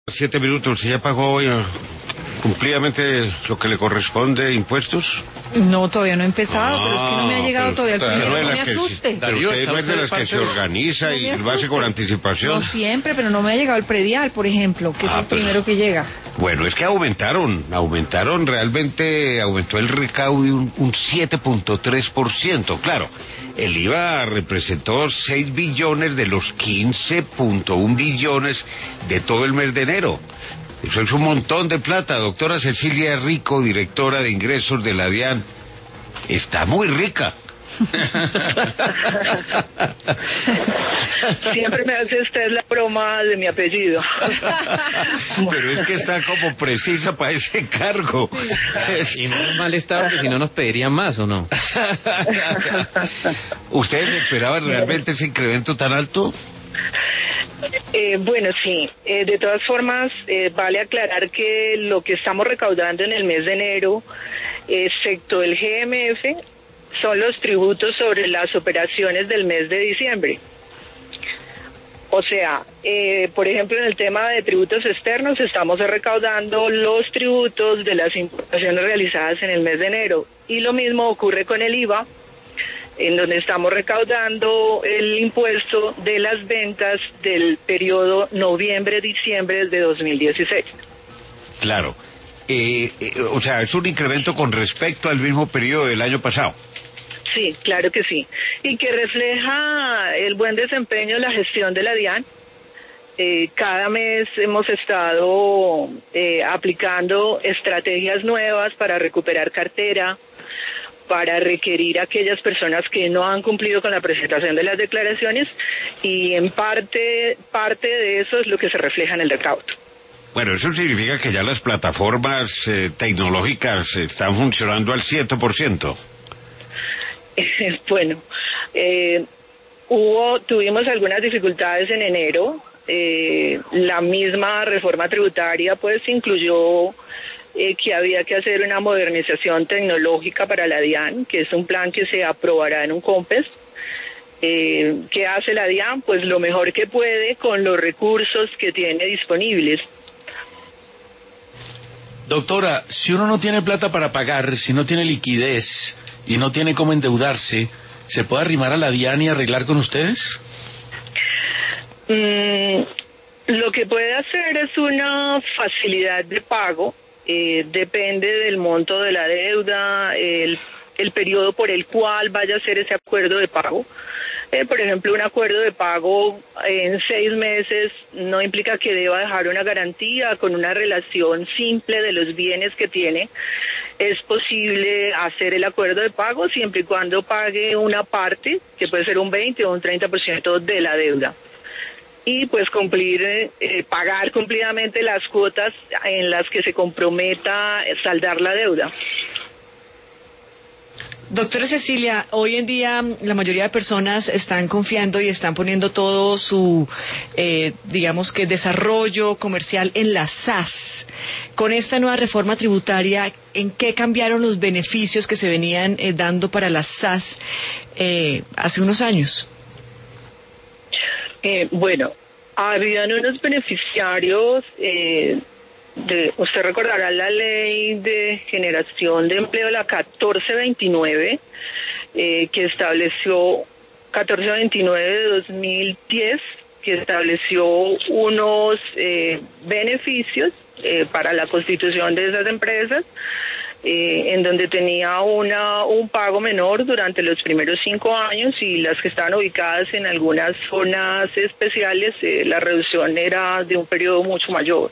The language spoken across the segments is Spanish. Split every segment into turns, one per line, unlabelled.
7 minutos, ¿y ya pagó cumplidamente lo que le corresponde de impuestos?
No, todavía no he empezado, pero es que no me ha llegado todavía el primero, no me asuste.
Pero usted no es de las que se organiza y lo hace con anticipación.
No siempre, pero no me ha llegado el predial, por ejemplo, que es el primero que llega.
Bueno, es que aumentaron realmente, aumentó el recaudo de un 7.3%, claro. El IVA representó 6 billones de los 15.1 billones de todo el mes de enero. Eso es un montón de plata. Doctora Cecilia Rico, directora de ingresos de la DIAN, está muy rica.
Siempre me hace usted la broma de mi apellido.
Pero es que está como precisa para ese cargo.
Y no es mal estado, que si no nos pedirían más, ¿o no?
¿Ustedes esperaban realmente ese incremento tan alto?
Bueno, sí. De todas formas, vale aclarar que lo que estamos recaudando en el mes de enero, excepto el GMF, son los tributos sobre las operaciones del mes de diciembre. O sea, por ejemplo, en el tema de tributos externos estamos recaudando los tributos de las importaciones realizadas en el mes de enero. Y lo mismo ocurre con el IVA, en donde estamos recaudando el impuesto de las ventas del periodo noviembre-diciembre de 2016.
Claro. O sea, es un incremento con respecto al mismo periodo del año pasado.
Sí, claro que sí. Y que refleja el buen desempeño de la gestión de la DIAN. Cada mes hemos estado aplicando estrategias nuevas para recuperar cartera, para requerir a aquellas personas que no han cumplido con la presentación de las declaraciones, y en parte de eso es lo que se refleja en el recaudo.
Bueno, eso significa que ya las plataformas tecnológicas están funcionando al 100%.
Bueno, tuvimos algunas dificultades en enero. La misma reforma tributaria pues incluyó que había que hacer una modernización tecnológica para la DIAN, que es un plan que se aprobará en un COMPES. ¿Qué hace la DIAN? Pues lo mejor que puede con los recursos que tiene disponibles.
Doctora, si uno no tiene plata para pagar, si no tiene liquidez y no tiene cómo endeudarse, ¿se puede arrimar a la DIAN y arreglar con ustedes?
Lo que puede hacer es una facilidad de pago. Depende del monto de la deuda, el periodo por el cual vaya a ser ese acuerdo de pago. Por ejemplo, un acuerdo de pago en 6 meses no implica que deba dejar una garantía. Con una relación simple de los bienes que tiene, es posible hacer el acuerdo de pago siempre y cuando pague una parte, que puede ser un 20 o un 30% de la deuda. Y pues pagar cumplidamente las cuotas en las que se comprometa saldar la deuda.
Doctora Cecilia, hoy en día la mayoría de personas están confiando y están poniendo todo su, digamos que desarrollo comercial en la SAS. Con esta nueva reforma tributaria, ¿en qué cambiaron los beneficios que se venían dando para la SAS hace unos años?
Bueno, habían unos beneficiarios, usted recordará la ley de generación de empleo, la 1429, que estableció, 1429 de 2010, que estableció unos beneficios para la constitución de esas empresas, en donde tenía un pago menor durante los primeros 5 años, y las que estaban ubicadas en algunas zonas especiales, la reducción era de un periodo mucho mayor.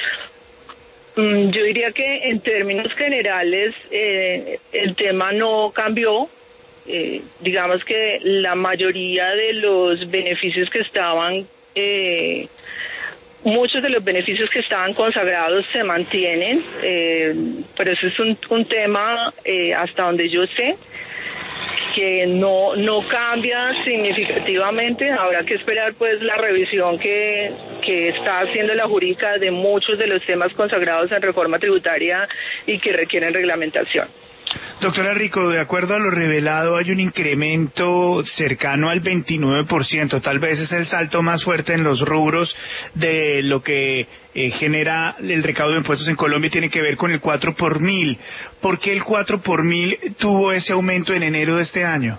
Yo diría que en términos generales el tema no cambió. Digamos que la mayoría de los beneficios que estaban muchos de los beneficios que estaban consagrados se mantienen, pero eso es un tema, hasta donde yo sé, que no cambia significativamente. Habrá que esperar pues la revisión que está haciendo la jurídica de muchos de los temas consagrados en reforma tributaria y que requieren reglamentación.
Doctora Rico, de acuerdo a lo revelado, hay un incremento cercano al 29%. Tal vez es el salto más fuerte en los rubros de lo que genera el recaudo de impuestos en Colombia y tiene que ver con el 4 por mil. ¿Por qué el 4 por mil tuvo ese aumento en enero de este año?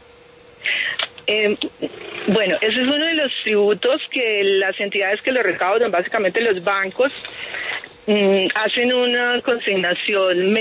Bueno, ese es uno de los tributos que las entidades que lo recaudan, básicamente los bancos, hacen una consignación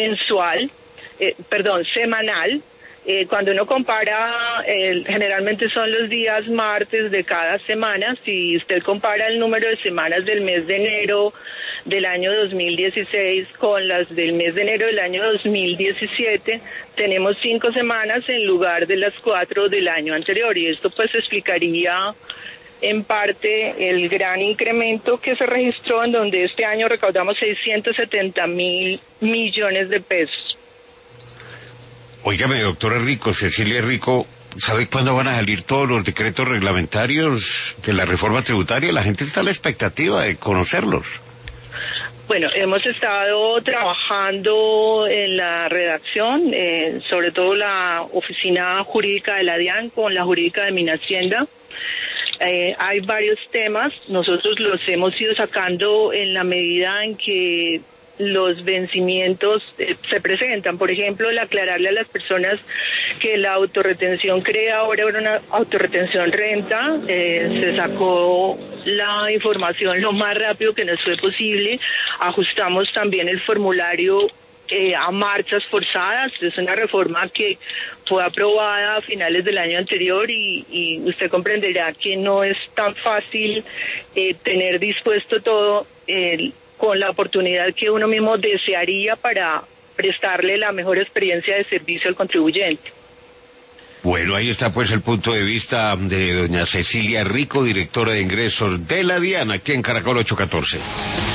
semanal. Cuando uno compara, generalmente son los días martes de cada semana. Si usted compara el número de semanas del mes de enero del año 2016 con las del mes de enero del año 2017, tenemos 5 semanas en lugar de las 4 del año anterior, y esto pues explicaría en parte el gran incremento que se registró, en donde este año recaudamos 670.000 millones de pesos.
Óigame, doctora Rico, Cecilia Rico, ¿sabe cuándo van a salir todos los decretos reglamentarios de la reforma tributaria? La gente está a la expectativa de conocerlos.
Bueno, hemos estado trabajando en la redacción, sobre todo la oficina jurídica de la DIAN con la jurídica de Minhacienda. Hay varios temas, nosotros los hemos ido sacando en la medida en que los vencimientos se presentan. Por ejemplo, el aclararle a las personas que la autorretención crea ahora una autorretención renta, se sacó la información lo más rápido que nos fue posible, ajustamos también el formulario a marchas forzadas. Es una reforma que fue aprobada a finales del año anterior y usted comprenderá que no es tan fácil tener dispuesto todo con la oportunidad que uno mismo desearía para prestarle la mejor experiencia de servicio al contribuyente.
Bueno, ahí está pues el punto de vista de doña Cecilia Rico, directora de ingresos de la DIAN, aquí en Caracol 814.